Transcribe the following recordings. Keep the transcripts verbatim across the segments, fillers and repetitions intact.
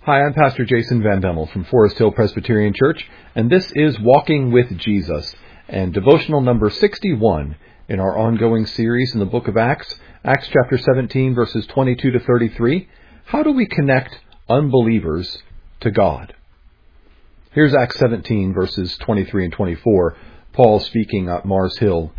Hi, I'm Pastor Jason Van Bemmel from Forest Hill Presbyterian Church, and this is Walking with Jesus, and devotional number sixty-one in our ongoing series in the book of Acts, Acts chapter seventeen, verses twenty-two to thirty-three. How do we connect unbelievers to God? Here's Acts seventeen, verses twenty-three and twenty-four, Paul speaking at Mars Hill.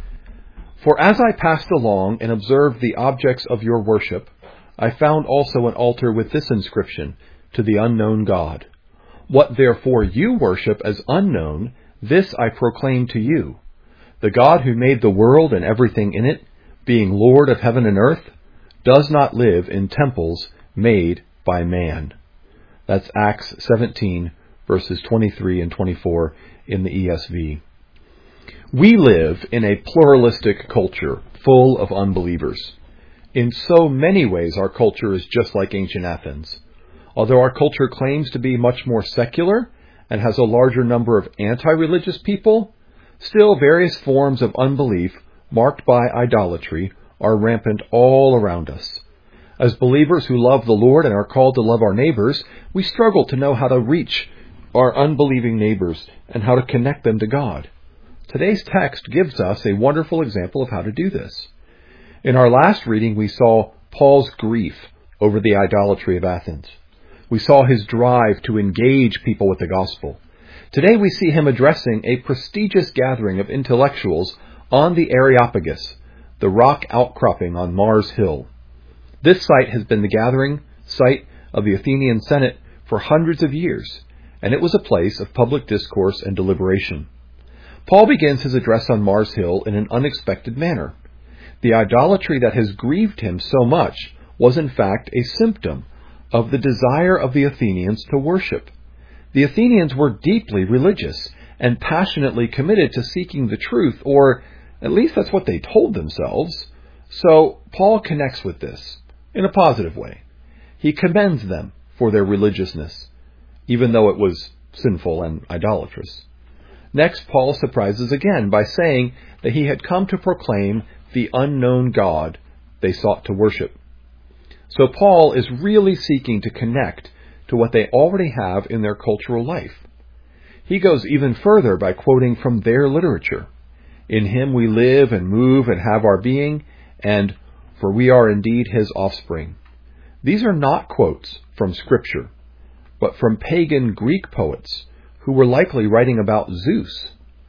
For as I passed along and observed the objects of your worship, I found also an altar with this inscription, to the unknown God. What therefore you worship as unknown, this I proclaim to you. The God who made the world and everything in it, being Lord of heaven and earth, does not live in temples made by man. That's Acts seventeen, verses twenty-three and twenty-four in the E S V. We live in a pluralistic culture full of unbelievers. In so many ways, our culture is just like ancient Athens. Although our culture claims to be much more secular and has a larger number of anti-religious people, still various forms of unbelief marked by idolatry are rampant all around us. As believers who love the Lord and are called to love our neighbors, we struggle to know how to reach our unbelieving neighbors and how to connect them to God. Today's text gives us a wonderful example of how to do this. In our last reading, we saw Paul's grief over the idolatry of Athens. We saw his drive to engage people with the gospel. Today we see him addressing a prestigious gathering of intellectuals on the Areopagus, the rock outcropping on Mars Hill. This site has been the gathering site of the Athenian Senate for hundreds of years, and it was a place of public discourse and deliberation. Paul begins his address on Mars Hill in an unexpected manner. The idolatry that has grieved him so much was in fact a symptom of the desire of the Athenians to worship. The Athenians were deeply religious and passionately committed to seeking the truth, or at least that's what they told themselves. So Paul connects with this in a positive way. He commends them for their religiousness, even though it was sinful and idolatrous. Next, Paul surprises again by saying that he had come to proclaim the unknown God they sought to worship. So Paul is really seeking to connect to what they already have in their cultural life. He goes even further by quoting from their literature. In him we live and move and have our being, and for we are indeed his offspring. These are not quotes from Scripture, but from pagan Greek poets who were likely writing about Zeus.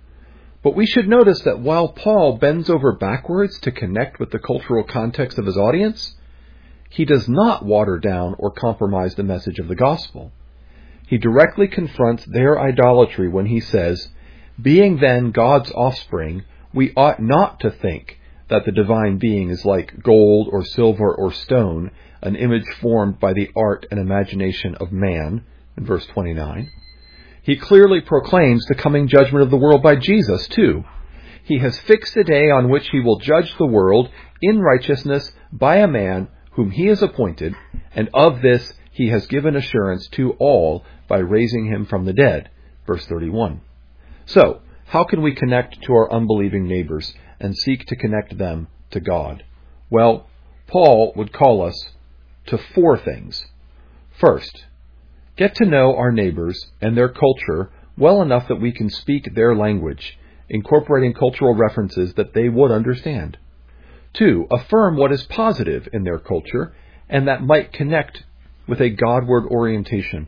But we should notice that while Paul bends over backwards to connect with the cultural context of his audience, he does not water down or compromise the message of the gospel. He directly confronts their idolatry when he says, being then God's offspring, we ought not to think that the divine being is like gold or silver or stone, an image formed by the art and imagination of man, in verse twenty-nine. He clearly proclaims the coming judgment of the world by Jesus, too. He has fixed a day on which he will judge the world in righteousness by a man whom he has appointed, and of this he has given assurance to all by raising him from the dead. Verse thirty-one. So, how can we connect to our unbelieving neighbors and seek to connect them to God? Well, Paul would call us to four things. First, get to know our neighbors and their culture well enough that we can speak their language, incorporating cultural references that they would understand. Two, affirm what is positive in their culture and that might connect with a Godward orientation.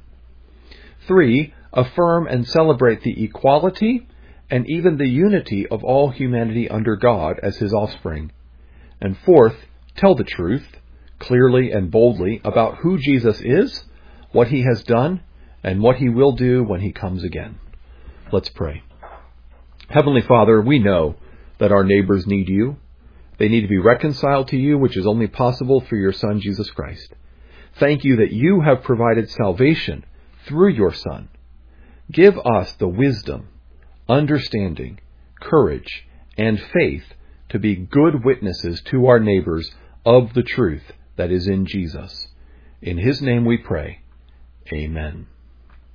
Three, affirm and celebrate the equality and even the unity of all humanity under God as his offspring. And fourth, tell the truth clearly and boldly about who Jesus is, what he has done, and what he will do when he comes again. Let's pray. Heavenly Father, we know that our neighbors need you. They need to be reconciled to you, which is only possible through your Son, Jesus Christ. Thank you that you have provided salvation through your Son. Give us the wisdom, understanding, courage, and faith to be good witnesses to our neighbors of the truth that is in Jesus. In his name we pray. Amen.